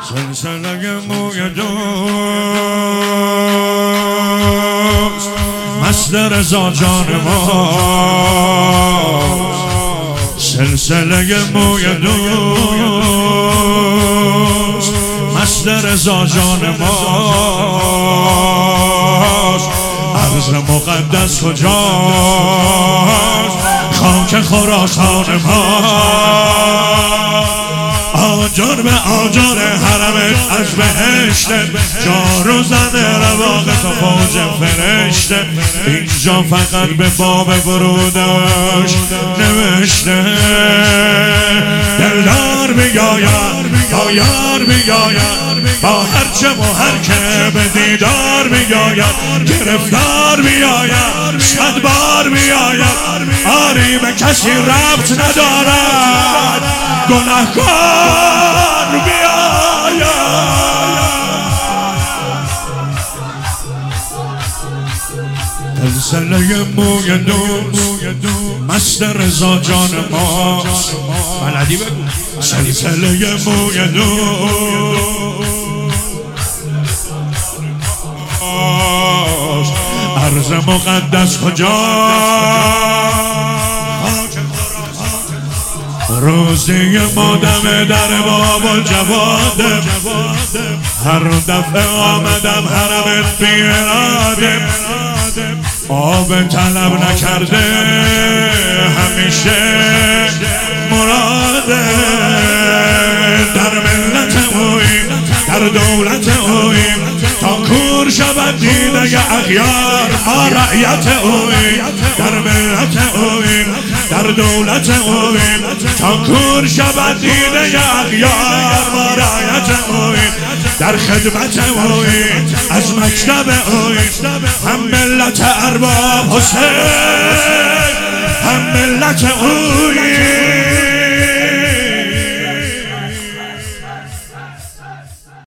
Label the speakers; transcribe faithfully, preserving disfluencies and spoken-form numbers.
Speaker 1: سلسله موی دوست مست رضا جان ما، سلسله موی دوست مست رضا جان ماست. عرض مقدس کجاست؟ خاک خراسان ما، آجر به آجر حرمت از بهشته، جار و زن رواق تا فوج فرشته. اینجا فقط به باب ورودش نوشته، دلدار میگاید با یار میگاید، با هرچه و هرکه به دیدار میگاید، گرفتار میآید صد بار میآید، آری به کسی ربط ندارد، گناهکار بیاید. سلسله موی دوست مست رضا جان ماست. بلدی بگو. سلسله موی دوست عرض مقدس کجاست؟ روزی ما دم در باب الجواد، هر دفعه آمدم حرمت بی اراده، آب طلب نکرده همیشه مراده. در ملت اویم در دولت اویم، تا کور شود دیده اغیار ما رعیت اویم. در ملت اویم در دولت اویم، تا کور شود دیده اغیار ما رعیت اویم. در خدمت اویم از مکتب اویم، هم ملت ارباب حسین هم ملت اویم.